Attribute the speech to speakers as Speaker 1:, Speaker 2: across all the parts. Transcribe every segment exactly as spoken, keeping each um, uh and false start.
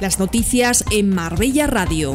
Speaker 1: Las noticias en Marbella Radio.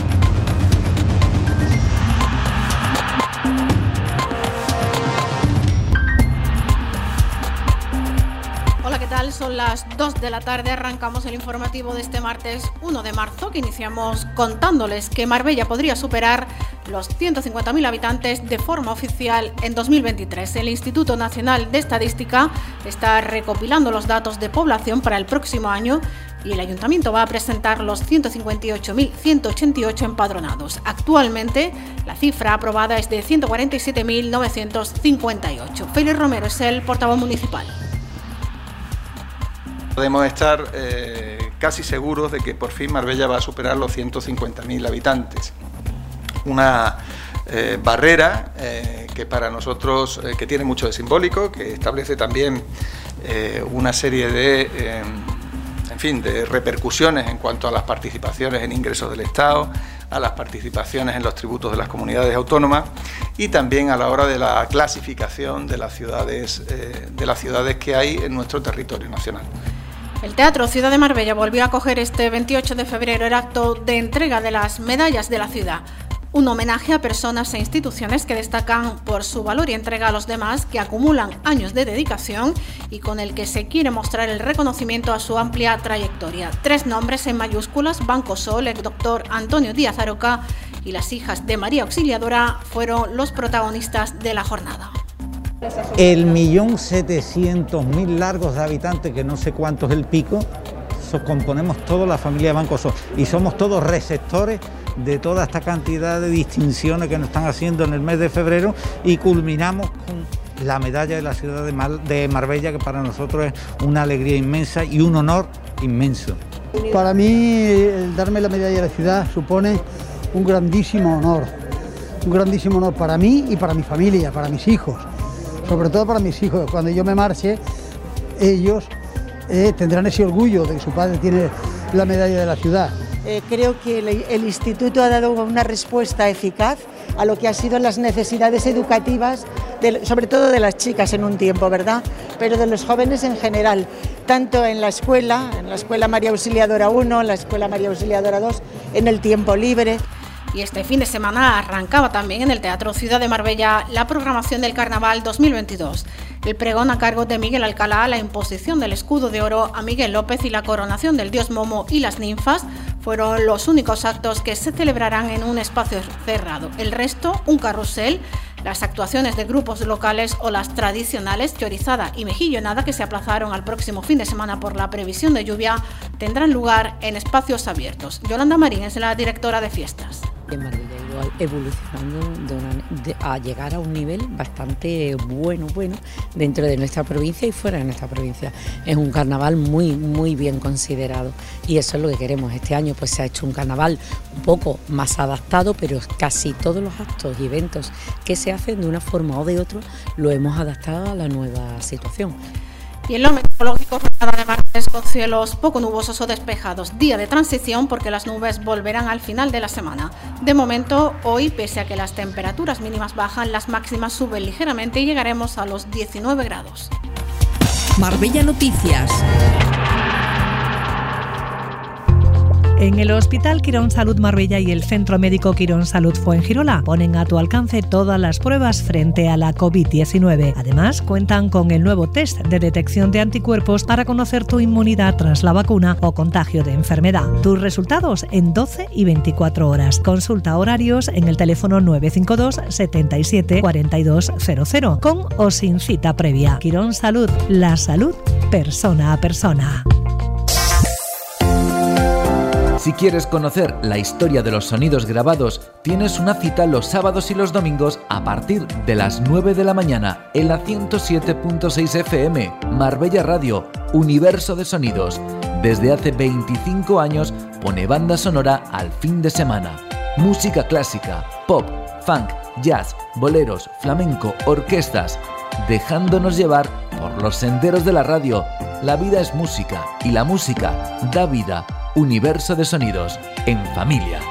Speaker 2: Hola, ¿qué tal? Son las dos de la tarde, arrancamos el informativo de este martes uno de marzo, que iniciamos contándoles que Marbella podría superar los ciento cincuenta mil habitantes de forma oficial en dos mil veintitrés. El Instituto Nacional de Estadística está recopilando los datos de población para el próximo año y el Ayuntamiento va a presentar los ciento cincuenta y ocho mil ciento ochenta y ocho empadronados. Actualmente, la cifra aprobada es de ciento cuarenta y siete mil novecientos cincuenta y ocho. Félix Romero es el portavoz municipal.
Speaker 3: Podemos estar eh, casi seguros de que por fin Marbella va a superar los ciento cincuenta mil habitantes. Una eh, barrera eh, que para nosotros eh, que tiene mucho de simbólico, que establece también eh, una serie de, eh, en fin, de repercusiones en cuanto a las participaciones en ingresos del Estado, a las participaciones en los tributos de las comunidades autónomas y también a la hora de la clasificación de las ciudades, eh, de las ciudades que hay en nuestro territorio nacional.
Speaker 2: El Teatro Ciudad de Marbella volvió a acoger este veintiocho de febrero el acto de entrega de las medallas de la ciudad. Un homenaje a personas e instituciones que destacan por su valor y entrega a los demás, que acumulan años de dedicación y con el que se quiere mostrar el reconocimiento a su amplia trayectoria. Tres nombres en mayúsculas: Banco Sol, el doctor Antonio Díaz Aroca y las hijas de María Auxiliadora fueron los protagonistas de la jornada.
Speaker 4: El millón setecientos mil largos de habitantes, que no sé cuánto es el pico, so, componemos toda la familia Banco Sol y somos todos receptores de toda esta cantidad de distinciones que nos están haciendo en el mes de febrero, y culminamos con la medalla de la ciudad de, Mar- de Marbella, que para nosotros es una alegría inmensa y un honor inmenso.
Speaker 5: Para mí, el darme la medalla de la ciudad supone un grandísimo honor, un grandísimo honor para mí y para mi familia, para mis hijos. Sobre todo para mis hijos. Cuando yo me marche, ellos eh, tendrán ese orgullo de que su padre tiene la medalla de la ciudad.
Speaker 6: Eh, creo que el, el Instituto ha dado una respuesta eficaz a lo que han sido las necesidades educativas, de, sobre todo de las chicas en un tiempo, ¿verdad? Pero de los jóvenes en general, tanto en la escuela, en la Escuela María Auxiliadora uno, en la Escuela María Auxiliadora dos, en el tiempo libre.
Speaker 2: Y este fin de semana arrancaba también en el Teatro Ciudad de Marbella la programación del Carnaval dos mil veintidós. El pregón a cargo de Miguel Alcalá, la imposición del escudo de oro a Miguel López y la coronación del dios Momo y las ninfas fueron los únicos actos que se celebrarán en un espacio cerrado. El resto, un carrusel, las actuaciones de grupos locales o las tradicionales Chorizada y Mejillonada, que se aplazaron al próximo fin de semana por la previsión de lluvia, tendrán lugar en espacios abiertos. Yolanda Marín es la directora de fiestas.
Speaker 7: En Marbella ha ido evolucionando de una, de, a llegar a un nivel bastante bueno, bueno dentro de nuestra provincia y fuera de nuestra provincia. Es un carnaval muy, muy bien considerado y eso es lo que queremos. Este año pues se ha hecho un carnaval un poco más adaptado, pero casi todos los actos y eventos que se hacen de una forma o de otra lo hemos adaptado a la nueva situación.
Speaker 2: Y en lo meteorológico, jornada de martes con cielos poco nubosos o despejados. Día de transición porque las nubes volverán al final de la semana. De momento, hoy, pese a que las temperaturas mínimas bajan, las máximas suben ligeramente y llegaremos a los diecinueve grados.
Speaker 1: Marbella Noticias.
Speaker 8: En el Hospital Quirón Salud Marbella y el Centro Médico Quirón Salud Fuengirola ponen a tu alcance todas las pruebas frente a la covid diecinueve. Además, cuentan con el nuevo test de detección de anticuerpos para conocer tu inmunidad tras la vacuna o contagio de enfermedad. Tus resultados en doce y veinticuatro horas. Consulta horarios en el teléfono nueve cinco dos, setenta y siete, cuarenta y dos cero cero, con o sin cita previa. Quirón Salud, la salud persona a persona.
Speaker 9: Si quieres conocer la historia de los sonidos grabados, tienes una cita los sábados y los domingos a partir de las nueve de la mañana en la ciento siete punto seis F M, Marbella Radio, Universo de Sonidos. Desde hace veinticinco años pone banda sonora al fin de semana. Música clásica, pop, funk, jazz, boleros, flamenco, orquestas, dejándonos llevar por los senderos de la radio. La vida es música y la música da vida. Universo de Sonidos, en familia.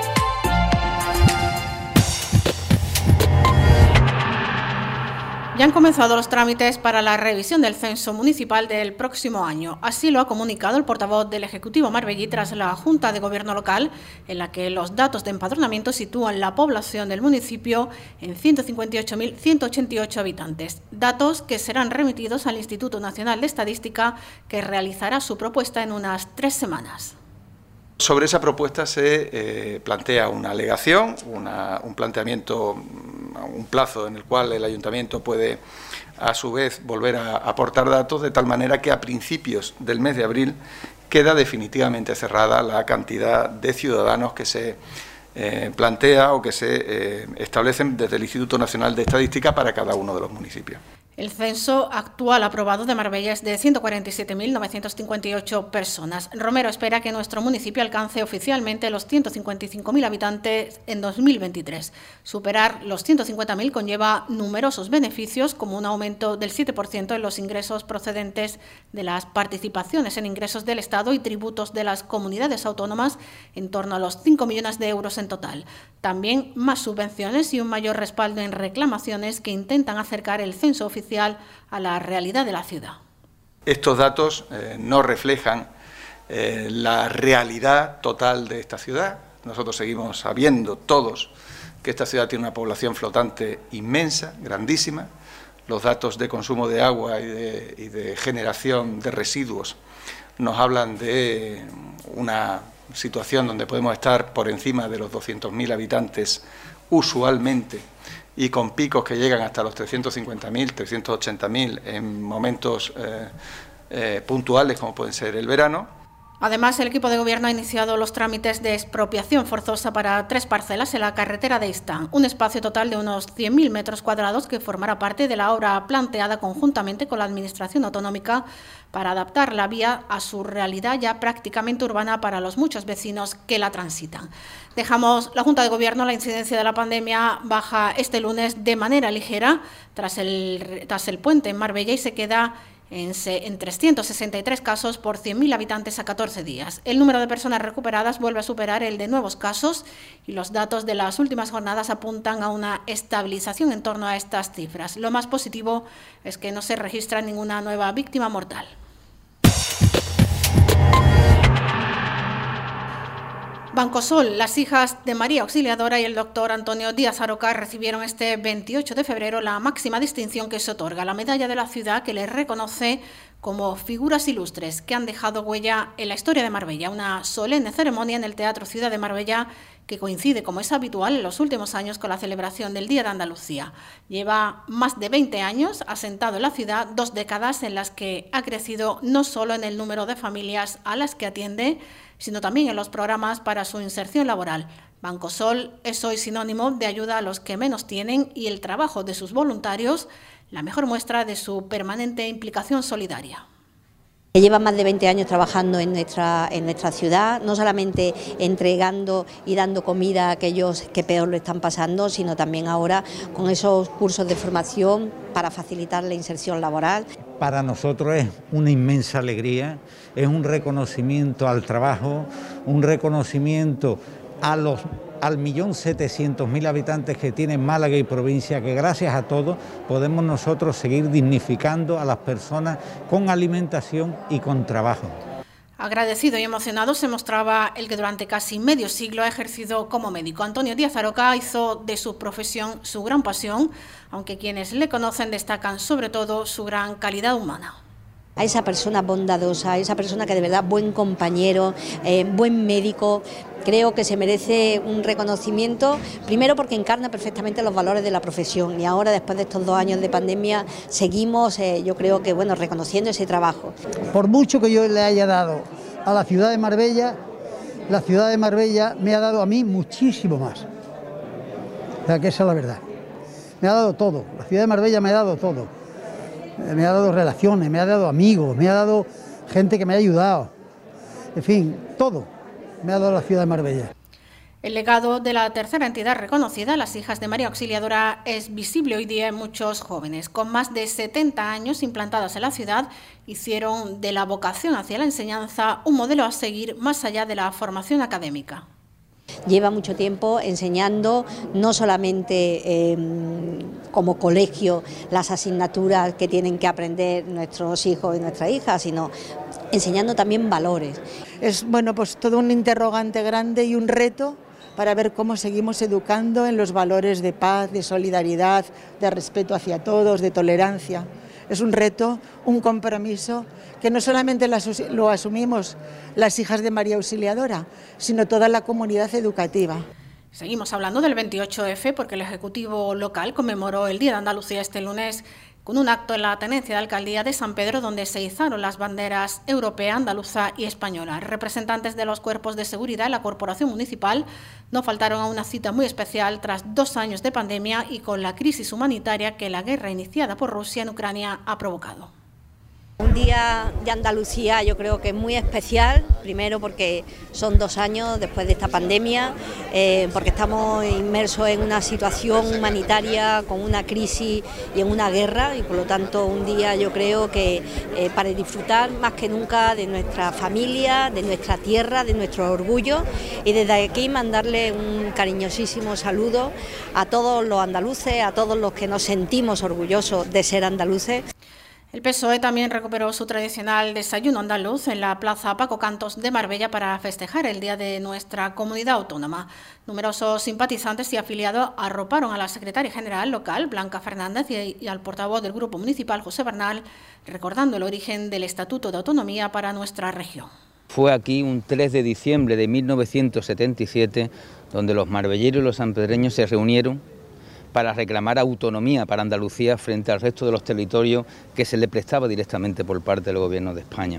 Speaker 2: Ya han comenzado los trámites para la revisión del censo municipal del próximo año. Así lo ha comunicado el portavoz del Ejecutivo marbellí tras la Junta de Gobierno local, en la que los datos de empadronamiento sitúan la población del municipio en ciento cincuenta y ocho mil ciento ochenta y ocho habitantes. Datos que serán remitidos al Instituto Nacional de Estadística, que realizará su propuesta en unas tres semanas.
Speaker 3: Sobre esa propuesta se eh, plantea una alegación, una, un planteamiento, un plazo en el cual el Ayuntamiento puede, a su vez, volver a aportar datos, de tal manera que a principios del mes de abril queda definitivamente cerrada la cantidad de ciudadanos que se eh, plantea o que se eh, establecen desde el Instituto Nacional de Estadística para cada uno de los municipios.
Speaker 2: El censo actual aprobado de Marbella es de ciento cuarenta y siete mil novecientas cincuenta y ocho personas. Romero espera que nuestro municipio alcance oficialmente los ciento cincuenta y cinco mil habitantes en dos mil veintitrés. Superar los ciento cincuenta mil conlleva numerosos beneficios, como un aumento del siete por ciento en los ingresos procedentes de las participaciones en ingresos del Estado y tributos de las comunidades autónomas, en torno a los cinco millones de euros en total. También más subvenciones y un mayor respaldo en reclamaciones que intentan acercar el censo oficial a la realidad de la ciudad.
Speaker 3: Estos datos eh, no reflejan eh, la realidad total de esta ciudad. Nosotros seguimos sabiendo todos que esta ciudad tiene una población flotante inmensa, grandísima. Los datos de consumo de agua y de, y de generación de residuos nos hablan de una situación donde podemos estar por encima de los doscientos mil habitantes usualmente, y con picos que llegan hasta los trescientos cincuenta mil, trescientos ochenta mil en momentos eh, eh, puntuales, como pueden ser el verano.
Speaker 2: Además, el equipo de gobierno ha iniciado los trámites de expropiación forzosa para tres parcelas en la carretera de Istán, un espacio total de unos cien mil metros cuadrados que formará parte de la obra planteada conjuntamente con la Administración Autonómica para adaptar la vía a su realidad ya prácticamente urbana para los muchos vecinos que la transitan. Dejamos la Junta de Gobierno. La incidencia de la pandemia baja este lunes de manera ligera tras el, tras el puente en Marbella y se queda en, en trescientos sesenta y tres casos por cien mil habitantes a catorce días. El número de personas recuperadas vuelve a superar el de nuevos casos y los datos de las últimas jornadas apuntan a una estabilización en torno a estas cifras. Lo más positivo es que no se registra ninguna nueva víctima mortal. Bancosol, las hijas de María Auxiliadora y el doctor Antonio Díaz Aroca recibieron este veintiocho de febrero la máxima distinción que se otorga, la medalla de la ciudad, que les reconoce como figuras ilustres que han dejado huella en la historia de Marbella. Una solemne ceremonia en el Teatro Ciudad de Marbella que coincide, como es habitual en los últimos años, con la celebración del Día de Andalucía. Lleva más de veinte años asentado en la ciudad, dos décadas en las que ha crecido no solo en el número de familias a las que atiende, sino también en los programas para su inserción laboral. Bancosol es hoy sinónimo de ayuda a los que menos tienen y el trabajo de sus voluntarios, la mejor muestra de su permanente implicación solidaria.
Speaker 10: Lleva más de veinte años trabajando en nuestra, en nuestra ciudad, no solamente entregando y dando comida a aquellos que peor lo están pasando, sino también ahora con esos cursos de formación para facilitar la inserción laboral.
Speaker 4: Para nosotros es una inmensa alegría, es un reconocimiento al trabajo, un reconocimiento a los al millón setecientos mil habitantes que tiene Málaga y provincia, que gracias a todos podemos nosotros seguir dignificando a las personas con alimentación y con trabajo.
Speaker 2: Agradecido y emocionado se mostraba el que durante casi medio siglo ha ejercido como médico. Antonio Díaz Aroca hizo de su profesión su gran pasión, aunque quienes le conocen destacan sobre todo su gran calidad humana.
Speaker 10: A esa persona bondadosa, a esa persona que de verdad buen compañero, eh, buen médico, creo que se merece un reconocimiento, primero porque encarna perfectamente los valores de la profesión y ahora, después de estos dos años de pandemia, seguimos, eh, yo creo que, bueno, reconociendo ese trabajo.
Speaker 5: Por mucho que yo le haya dado a la ciudad de Marbella, la ciudad de Marbella me ha dado a mí muchísimo más. O sea, que esa es la verdad. Me ha dado todo, la ciudad de Marbella me ha dado todo. Me ha dado relaciones, me ha dado amigos, me ha dado gente que me ha ayudado, en fin, todo me ha dado la ciudad de Marbella.
Speaker 2: El legado de la tercera entidad reconocida, las hijas de María Auxiliadora, es visible hoy día en muchos jóvenes. Con más de setenta años implantadas en la ciudad, hicieron de la vocación hacia la enseñanza un modelo a seguir más allá de la formación académica.
Speaker 10: Lleva mucho tiempo enseñando, no solamente eh, como colegio, las asignaturas que tienen que aprender nuestros hijos y nuestras hijas, sino enseñando también valores.
Speaker 6: Es bueno, pues todo un interrogante grande y un reto para ver cómo seguimos educando en los valores de paz, de solidaridad, de respeto hacia todos, de tolerancia. Es un reto, un compromiso que no solamente lo asumimos las hijas de María Auxiliadora, sino toda la comunidad educativa.
Speaker 2: Seguimos hablando del veintiocho efe porque el Ejecutivo local conmemoró el Día de Andalucía este lunes con un acto en la Tenencia de Alcaldía de San Pedro donde se izaron las banderas europea, andaluza y española. Representantes de los cuerpos de seguridad y la Corporación Municipal no faltaron a una cita muy especial tras dos años de pandemia y con la crisis humanitaria que la guerra iniciada por Rusia en Ucrania ha provocado.
Speaker 10: Un día de Andalucía yo creo que es muy especial, primero porque son dos años después de esta pandemia, eh, porque estamos inmersos en una situación humanitaria con una crisis y en una guerra y por lo tanto un día yo creo que eh, para disfrutar más que nunca de nuestra familia, de nuestra tierra, de nuestro orgullo y desde aquí mandarle un cariñosísimo saludo a todos los andaluces, a todos los que nos sentimos orgullosos de ser andaluces.
Speaker 2: El P S O E también recuperó su tradicional desayuno andaluz en la Plaza Paco Cantos de Marbella para festejar el Día de nuestra comunidad autónoma. Numerosos simpatizantes y afiliados arroparon a la secretaria general local, Blanca Fernández, y al portavoz del Grupo Municipal, José Bernal, recordando el origen del Estatuto de Autonomía para nuestra región.
Speaker 11: Fue aquí un tres de diciembre de mil novecientos setenta y siete donde los marbelleros y los sanpedreños se reunieron para reclamar autonomía para Andalucía frente al resto de los territorios que se le prestaba directamente por parte del Gobierno de España.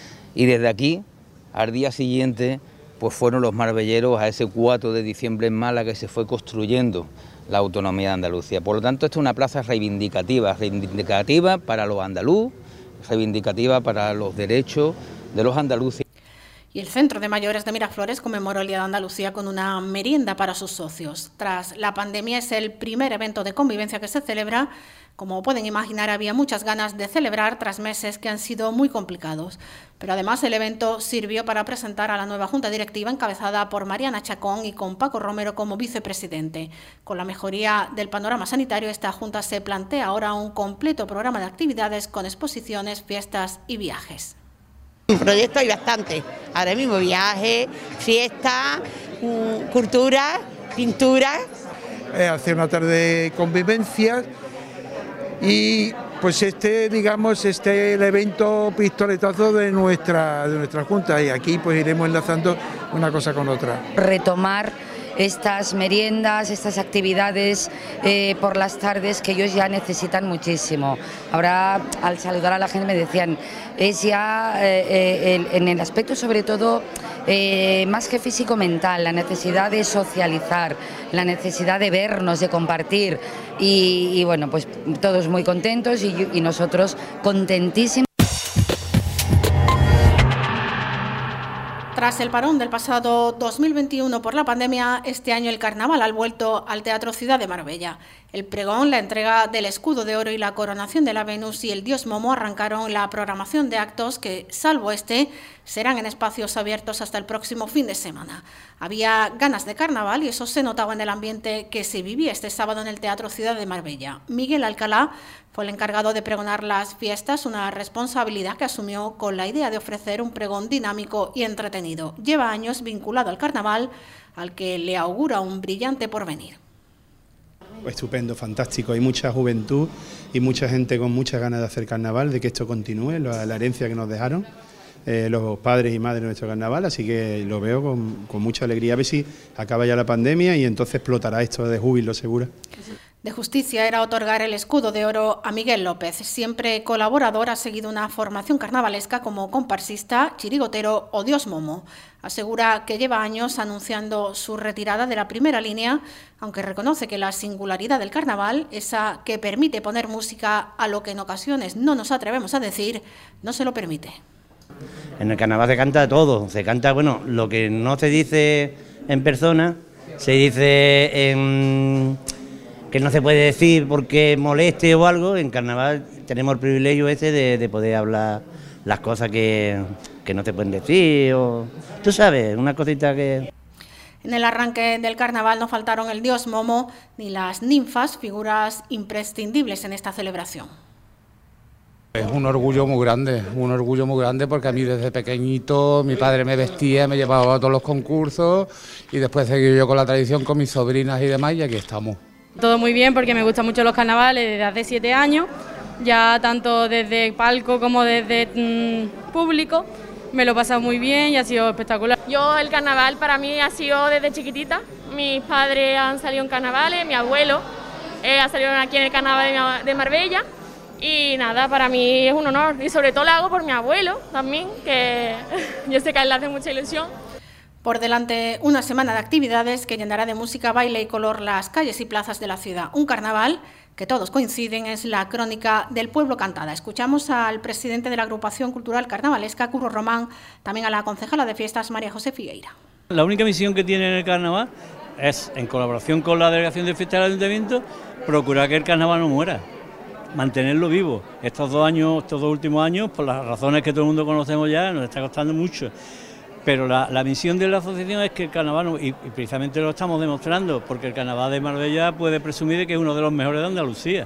Speaker 11: Y desde aquí, al día siguiente, pues fueron los marbelleros a ese cuatro de diciembre en Málaga que se fue construyendo la autonomía de Andalucía. Por lo tanto, esta es una plaza reivindicativa, reivindicativa para los andaluz, reivindicativa para los derechos de los andaluces.
Speaker 2: Y el Centro de Mayores de Miraflores conmemoró el Día de Andalucía con una merienda para sus socios. Tras la pandemia es el primer evento de convivencia que se celebra. Como pueden imaginar, había muchas ganas de celebrar tras meses que han sido muy complicados. Pero además el evento sirvió para presentar a la nueva Junta Directiva encabezada por Mariana Chacón y con Paco Romero como vicepresidente. Con la mejoría del panorama sanitario, esta Junta se plantea ahora un completo programa de actividades con exposiciones, fiestas y viajes.
Speaker 12: Un proyecto hay bastante, ahora mismo viajes, fiestas, cultura, pintura.
Speaker 13: Eh, hacer una tarde de convivencia y pues este, digamos, este es el evento pistoletazo de nuestra, de nuestra Junta y aquí pues iremos enlazando una cosa con otra.
Speaker 14: Retomar estas meriendas, estas actividades eh, por las tardes que ellos ya necesitan muchísimo. Ahora al saludar a la gente me decían, es ya eh, el, en el aspecto sobre todo eh, más que físico-mental, la necesidad de socializar, la necesidad de vernos, de compartir y, y bueno, pues todos muy contentos y, y nosotros contentísimos.
Speaker 2: Tras el parón del pasado dos mil veintiuno por la pandemia, este año el carnaval ha vuelto al Teatro Ciudad de Marbella. El pregón, la entrega del escudo de oro y la coronación de la Venus y el dios Momo arrancaron la programación de actos que, salvo este, serán en espacios abiertos hasta el próximo fin de semana. Había ganas de carnaval y eso se notaba en el ambiente que se vivía este sábado en el Teatro Ciudad de Marbella. Miguel Alcalá fue el encargado de pregonar las fiestas, una responsabilidad que asumió con la idea de ofrecer un pregón dinámico y entretenido. Lleva años vinculado al carnaval, al que le augura un brillante porvenir.
Speaker 15: Estupendo, fantástico, hay mucha juventud y mucha gente con muchas ganas de hacer carnaval, de que esto continúe, la, la herencia que nos dejaron eh, los padres y madres de nuestro carnaval, así que lo veo con, con mucha alegría, a ver si acaba ya la pandemia y entonces explotará esto de júbilo seguro.
Speaker 2: De justicia era otorgar el escudo de oro a Miguel López. Siempre colaborador, ha seguido una formación carnavalesca como comparsista, chirigotero o dios Momo. Asegura que lleva años anunciando su retirada de la primera línea, aunque reconoce que la singularidad del carnaval, esa que permite poner música a lo que en ocasiones no nos atrevemos a decir, no se lo permite.
Speaker 16: En el carnaval se canta todo, se canta, bueno, lo que no se dice en persona, se dice en... que no se puede decir porque moleste o algo. En carnaval tenemos el privilegio ese de, de poder hablar las cosas que, que no se pueden decir, o tú sabes, una cosita que...
Speaker 2: En el arranque del carnaval no faltaron el dios Momo ni las ninfas, figuras imprescindibles en esta celebración.
Speaker 17: Es un orgullo muy grande, un orgullo muy grande porque a mí desde pequeñito mi padre me vestía, me llevaba a todos los concursos y después seguí yo con la tradición con mis sobrinas y demás y aquí estamos.
Speaker 18: Todo muy bien porque me gustan mucho los carnavales desde hace siete años, ya tanto desde palco como desde mmm, público, me lo he pasado muy bien y ha sido espectacular.
Speaker 19: Yo el carnaval para mí ha sido desde chiquitita, mis padres han salido en carnavales, mi abuelo eh, ha salido aquí en el carnaval de Marbella. Y nada, para mí es un honor y sobre todo lo hago por mi abuelo también, que yo sé que a él le hace mucha ilusión.
Speaker 2: Por delante una semana de actividades que llenará de música, baile y color las calles y plazas de la ciudad. Un carnaval que todos coinciden es la crónica del pueblo cantada. Escuchamos al presidente de la agrupación cultural carnavalesca, Curro Román, también a la concejala de fiestas, María José Figueira.
Speaker 20: La única misión que tiene el carnaval es, en colaboración con la delegación de fiestas del ayuntamiento, procurar que el carnaval no muera. Mantenerlo vivo. Estos dos años, estos dos últimos años, por las razones que todo el mundo conocemos ya, nos está costando mucho. Pero la, la misión de la asociación es que el carnaval, y, y precisamente lo estamos demostrando, porque el carnaval de Marbella puede presumir de que es uno de los mejores de Andalucía.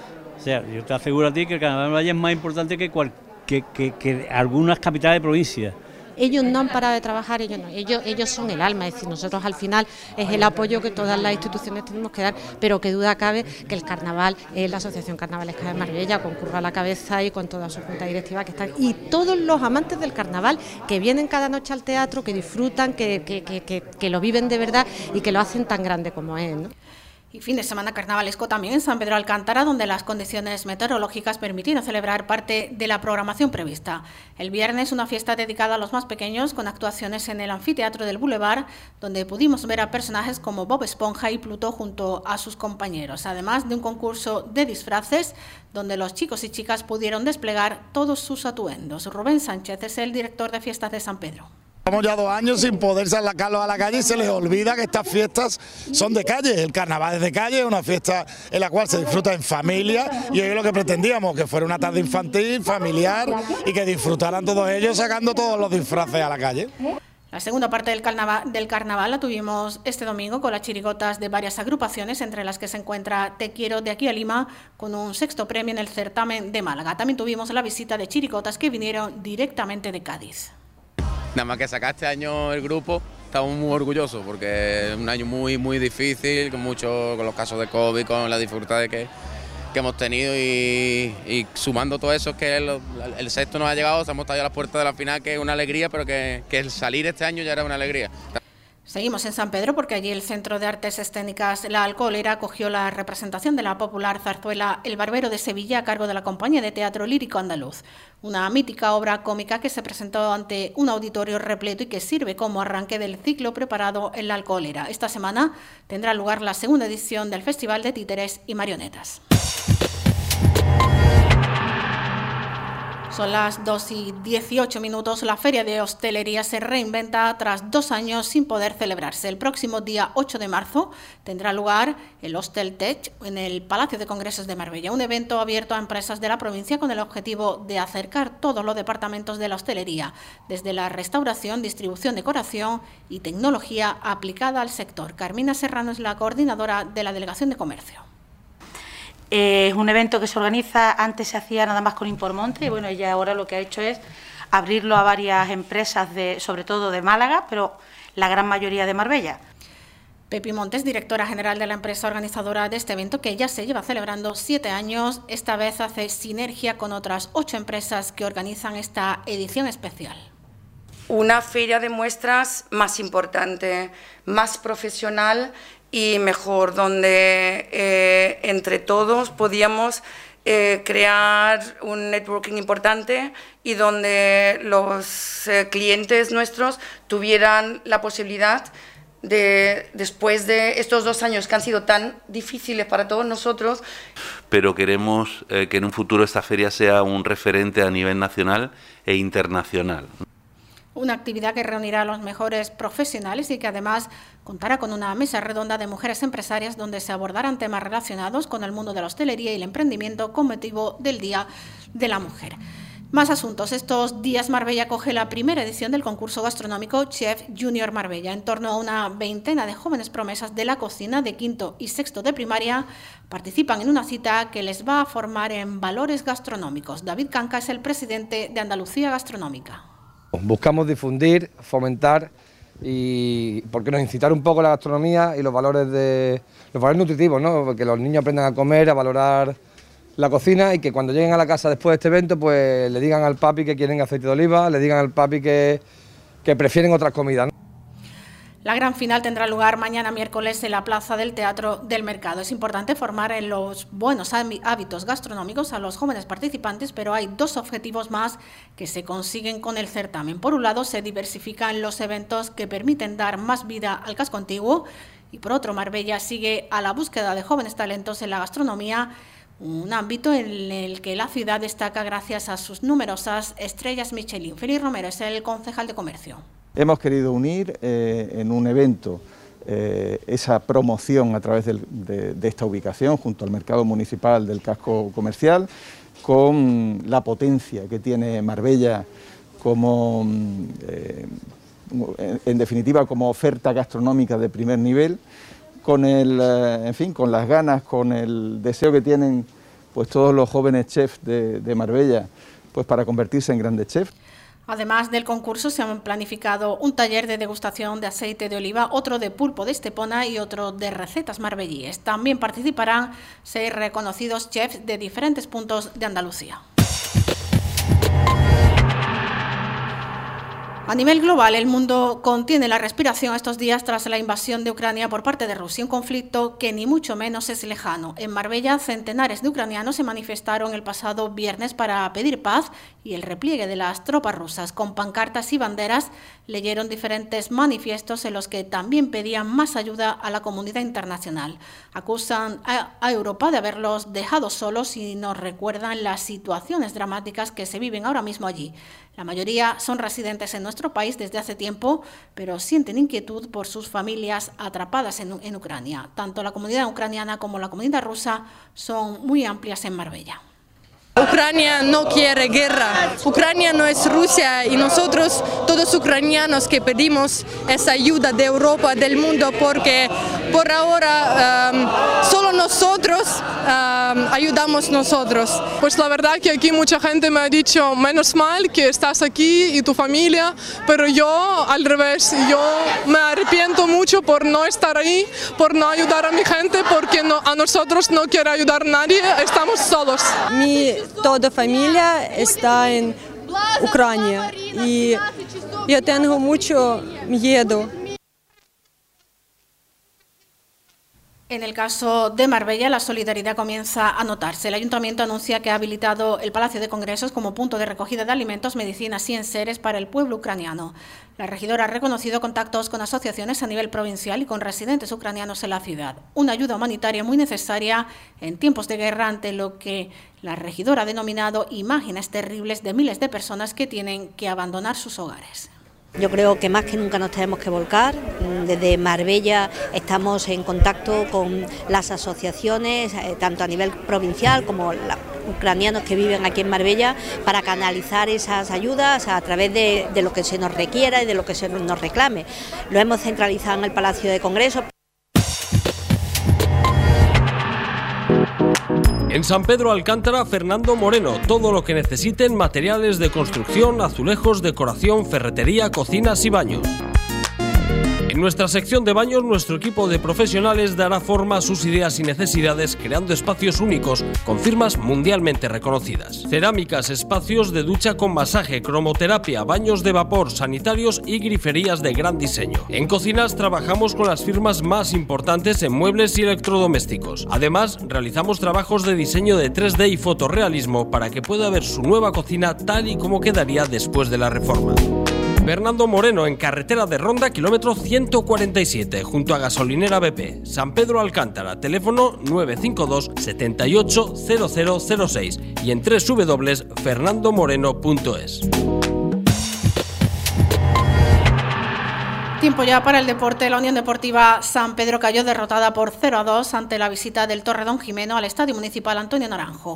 Speaker 20: O sea, yo te aseguro a ti que el carnaval de Marbella es más importante que, cual, que, que, que algunas capitales de provincia.
Speaker 21: Ellos no han parado de trabajar, ellos no, ellos, ellos son el alma, es decir, nosotros al final es el apoyo que todas las instituciones tenemos que dar, pero que duda cabe que el carnaval es la Asociación Carnavalesca de Marbella, con Curro a la cabeza y con toda su junta directiva que están, y todos los amantes del carnaval que vienen cada noche al teatro, que disfrutan, que, que, que, que, que lo viven de verdad y que lo hacen tan grande como es, ¿no?
Speaker 2: Y fin de semana carnavalesco también en San Pedro Alcántara, donde las condiciones meteorológicas permitieron celebrar parte de la programación prevista. El viernes una fiesta dedicada a los más pequeños con actuaciones en el anfiteatro del Boulevard, donde pudimos ver a personajes como Bob Esponja y Pluto junto a sus compañeros, además de un concurso de disfraces donde los chicos y chicas pudieron desplegar todos sus atuendos. Rubén Sánchez es el director de fiestas de San Pedro.
Speaker 22: Llevamos ya dos años sin poder sacarlos a la calle y se les olvida que estas fiestas son de calle. El carnaval es de calle, es una fiesta en la cual se disfruta en familia y hoy es lo que pretendíamos, que fuera una tarde infantil, familiar y que disfrutaran todos ellos sacando todos los disfraces a la calle.
Speaker 2: La segunda parte del carnaval, del carnaval la tuvimos este domingo con las chirigotas de varias agrupaciones, entre las que se encuentra Te Quiero de aquí a Lima, con un sexto premio en el certamen de Málaga. También tuvimos la visita de chirigotas que vinieron directamente de Cádiz.
Speaker 23: Nada más que sacar este año el grupo, estamos muy orgullosos porque es un año muy muy difícil, con mucho, con los casos de COVID, con las dificultades que, que hemos tenido y, y sumando todo eso, es que el, el sexto nos ha llegado, estamos ya a las puertas de la final, que es una alegría, pero que, que el salir este año ya era una alegría.
Speaker 2: Seguimos en San Pedro porque allí el Centro de Artes Escénicas La Alcoholera acogió la representación de la popular zarzuela El Barbero de Sevilla a cargo de la Compañía de Teatro Lírico Andaluz, una mítica obra cómica que se presentó ante un auditorio repleto y que sirve como arranque del ciclo preparado en La Alcoholera. Esta semana tendrá lugar la segunda edición del Festival de Títeres y Marionetas. Son las dos y dieciocho minutos. La Feria de Hostelería se reinventa tras dos años sin poder celebrarse. El próximo día ocho de marzo tendrá lugar el Hostel Tech en el Palacio de Congresos de Marbella, un evento abierto a empresas de la provincia con el objetivo de acercar todos los departamentos de la hostelería, desde la restauración, distribución, decoración y tecnología aplicada al sector. Carmina Serrano es la coordinadora de la Delegación de Comercio.
Speaker 24: Es un evento que se organiza, antes se hacía nada más con Impormonte y bueno, ella ahora lo que ha hecho es abrirlo a varias empresas, de, sobre todo de Málaga, pero la gran mayoría de Marbella.
Speaker 2: Pepi Montes, directora general de la empresa organizadora de este evento, que ya se lleva celebrando siete años, esta vez hace sinergia con otras ocho empresas que organizan esta edición especial.
Speaker 25: Una feria de muestras más importante, más profesional y mejor, donde eh, entre todos podíamos eh, crear un networking importante y donde los eh, clientes nuestros tuvieran la posibilidad de, después de estos dos años que han sido tan difíciles para todos nosotros.
Speaker 26: Pero queremos eh, que en un futuro esta feria sea un referente a nivel nacional e internacional.
Speaker 2: Una actividad que reunirá a los mejores profesionales y que además contará con una mesa redonda de mujeres empresarias donde se abordarán temas relacionados con el mundo de la hostelería y el emprendimiento con motivo del Día de la Mujer. Más asuntos. Estos días Marbella acoge la primera edición del concurso gastronómico Chef Junior Marbella. En torno a una veintena de jóvenes promesas de la cocina de quinto y sexto de primaria participan en una cita que les va a formar en valores gastronómicos. David Canca es el presidente de Andalucía Gastronómica.
Speaker 1: Buscamos difundir, fomentar y, ¿por qué no?, incitar un poco la gastronomía y los valores de los valores nutritivos, ¿no? Que los niños aprendan a comer, a valorar la cocina y que cuando lleguen a la casa después de este evento pues le digan al papi que quieren aceite de oliva, le digan al papi que, que prefieren otras comidas, ¿no?
Speaker 2: La gran final tendrá lugar mañana miércoles en la Plaza del Teatro del Mercado. Es importante formar en los buenos hábitos gastronómicos a los jóvenes participantes, pero hay dos objetivos más que se consiguen con el certamen. Por un lado, se diversifican los eventos que permiten dar más vida al casco antiguo y por otro, Marbella sigue a la búsqueda de jóvenes talentos en la gastronomía, un ámbito en el que la ciudad destaca gracias a sus numerosas estrellas Michelin. Félix Romero es el concejal de Comercio.
Speaker 3: Hemos querido unir eh, en un evento eh, esa promoción a través del, de, de esta ubicación junto al mercado municipal del casco comercial con la potencia que tiene Marbella como, eh, en, en definitiva, como oferta gastronómica de primer nivel, con el, en fin, con las ganas, con el deseo que tienen pues todos los jóvenes chefs de, de Marbella pues para convertirse en grandes chefs.
Speaker 2: Además del concurso se han planificado un taller de degustación de aceite de oliva, otro de pulpo de Estepona y otro de recetas marbellíes. También participarán seis reconocidos chefs de diferentes puntos de Andalucía. A nivel global, el mundo contiene la respiración estos días tras la invasión de Ucrania por parte de Rusia, un conflicto que ni mucho menos es lejano. En Marbella, centenares de ucranianos se manifestaron el pasado viernes para pedir paz y el repliegue de las tropas rusas. Con pancartas y banderas leyeron diferentes manifiestos en los que también pedían más ayuda a la comunidad internacional. Acusan a, a Europa de haberlos dejado solos y nos recuerdan las situaciones dramáticas que se viven ahora mismo allí. La mayoría son residentes en nuestro país desde hace tiempo, pero sienten inquietud por sus familias atrapadas en, en Ucrania. Tanto la comunidad ucraniana como la comunidad rusa son muy amplias en Marbella.
Speaker 4: Ucrania no quiere guerra, Ucrania no es Rusia y nosotros, todos ucranianos que pedimos esa ayuda de Europa, del mundo, porque por ahora um, solo nosotros um, ayudamos nosotros.
Speaker 7: Pues la verdad que aquí mucha gente me ha dicho, menos mal que estás aquí y tu familia, pero yo al revés, yo me arrepiento mucho por no estar ahí, por no ayudar a mi gente, porque no, a nosotros no quiere ayudar nadie, estamos solos.
Speaker 8: Mi Toda familia está en Ucrania y yo tengo mucho miedo.
Speaker 2: En el caso de Marbella, la solidaridad comienza a notarse. El Ayuntamiento anuncia que ha habilitado el Palacio de Congresos como punto de recogida de alimentos, medicinas y enseres para el pueblo ucraniano. La regidora ha reconocido contactos con asociaciones a nivel provincial y con residentes ucranianos en la ciudad. Una ayuda humanitaria muy necesaria en tiempos de guerra, ante lo que la regidora ha denominado imágenes terribles de miles de personas que tienen que abandonar sus hogares.
Speaker 10: Yo creo que más que nunca nos tenemos que volcar. Desde Marbella estamos en contacto con las asociaciones, tanto a nivel provincial como los ucranianos que viven aquí en Marbella, para canalizar esas ayudas a través de, de lo que se nos requiera y de lo que se nos reclame. Lo hemos centralizado en el Palacio de Congresos.
Speaker 9: En San Pedro Alcántara, Fernando Moreno, todo lo que necesiten: materiales de construcción, azulejos, decoración, ferretería, cocinas y baños. En nuestra sección de baños, nuestro equipo de profesionales dará forma a sus ideas y necesidades, creando espacios únicos con firmas mundialmente reconocidas. Cerámicas, espacios de ducha con masaje, cromoterapia, baños de vapor, sanitarios y griferías de gran diseño. En cocinas trabajamos con las firmas más importantes en muebles y electrodomésticos. Además, realizamos trabajos de diseño de tres D y fotorrealismo para que pueda ver su nueva cocina tal y como quedaría después de la reforma. Fernando Moreno, en carretera de Ronda, kilómetro ciento cuarenta y siete, junto a gasolinera B P, San Pedro Alcántara, teléfono nueve cinco dos, siete ocho cero cero cero seis y en doble u doble u doble u punto fernando moreno punto es.
Speaker 2: Tiempo ya para el deporte. La Unión Deportiva San Pedro cayó derrotada por cero a dos ante la visita del Torredón Jimeno al Estadio Municipal Antonio Naranjo.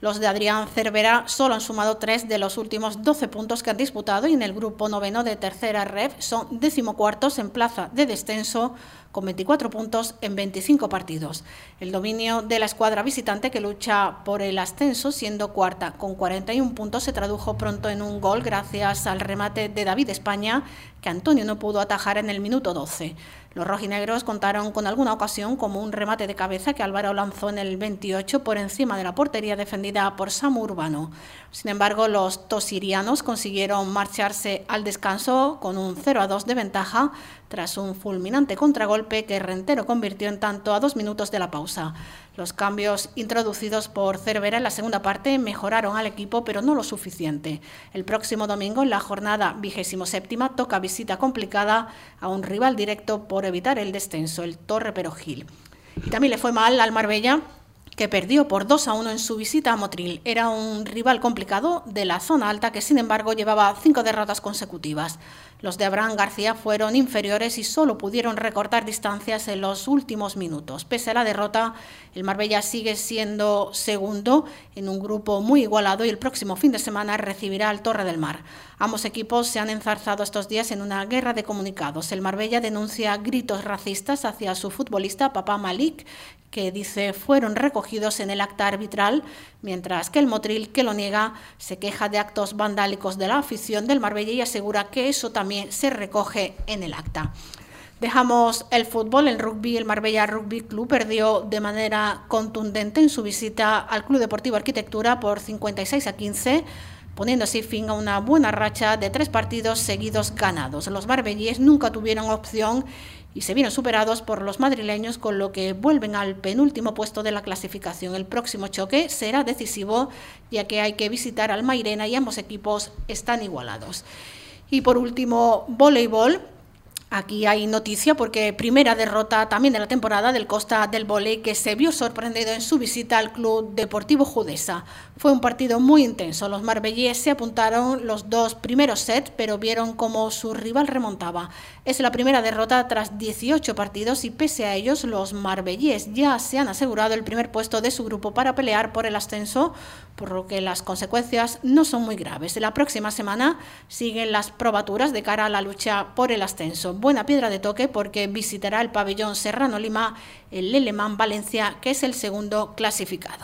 Speaker 2: Los de Adrián Cervera solo han sumado tres de los últimos doce puntos que han disputado y en el grupo noveno de tercera ref son decimocuartos en plaza de descenso con veinticuatro puntos en veinticinco partidos. El dominio de la escuadra visitante que lucha por el ascenso, siendo cuarta con cuarenta y un puntos, se tradujo pronto en un gol gracias al remate de David España, que Antonio no pudo atajar en el minuto doce. Los rojinegros contaron con alguna ocasión, como un remate de cabeza que Álvaro lanzó en el veintiocho por encima de la portería defendida por Samu Urbano. Sin embargo, los tosirianos consiguieron marcharse al descanso con un cero a dos de ventaja tras un fulminante contragolpe que Rentero convirtió en tanto a dos minutos de la pausa. Los cambios introducidos por Cervera en la segunda parte mejoraron al equipo, pero no lo suficiente. El próximo domingo, en la jornada vigésimo séptima, toca visita complicada a un rival directo por evitar el descenso, el Torre Perojil. Y también le fue mal al Marbella, que perdió por dos a uno en su visita a Motril. Era un rival complicado de la zona alta que, sin embargo, llevaba cinco derrotas consecutivas. Los de Abraham García fueron inferiores y solo pudieron recortar distancias en los últimos minutos. Pese a la derrota, el Marbella sigue siendo segundo en un grupo muy igualado y el próximo fin de semana recibirá al Torre del Mar. Ambos equipos se han enzarzado estos días en una guerra de comunicados. El Marbella denuncia gritos racistas hacia su futbolista Papá Malik, que dice fueron recogidos en el acta arbitral, mientras que el Motril, que lo niega, se queja de actos vandálicos de la afición del Marbella y asegura que eso también se recoge en el acta. Dejamos el fútbol, el rugby. El Marbella Rugby Club perdió de manera contundente en su visita al Club Deportivo Arquitectura por cincuenta y seis a quince, poniendo así fin a una buena racha de tres partidos seguidos ganados. Los marbellíes nunca tuvieron opción y se vieron superados por los madrileños, con lo que vuelven al penúltimo puesto de la clasificación. El próximo choque será decisivo, ya que hay que visitar al Mairena y ambos equipos están igualados. Y por último, voleibol. Aquí hay noticia porque primera derrota también de la temporada del Costa del Voley, que se vio sorprendido en su visita al Club Deportivo Judesa. Fue un partido muy intenso. Los marbellíes se apuntaron los dos primeros sets, pero vieron cómo su rival remontaba. Es la primera derrota tras dieciocho partidos y pese a ellos los marbellíes ya se han asegurado el primer puesto de su grupo para pelear por el ascenso, por lo que las consecuencias no son muy graves. La próxima semana siguen las probaturas de cara a la lucha por el ascenso. Buena piedra de toque porque visitará el pabellón Serrano Lima el Lelemán Valencia, que es el segundo clasificado.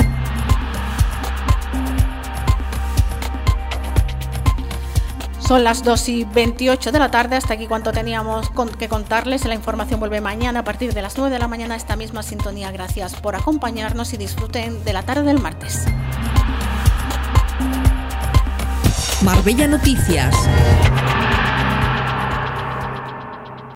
Speaker 2: Son las dos y veintiocho de la tarde, hasta aquí cuanto teníamos que contarles. La información vuelve mañana a partir de las nueve de la mañana a esta misma sintonía. Gracias por acompañarnos y disfruten de la tarde del martes.
Speaker 5: Marbella Noticias.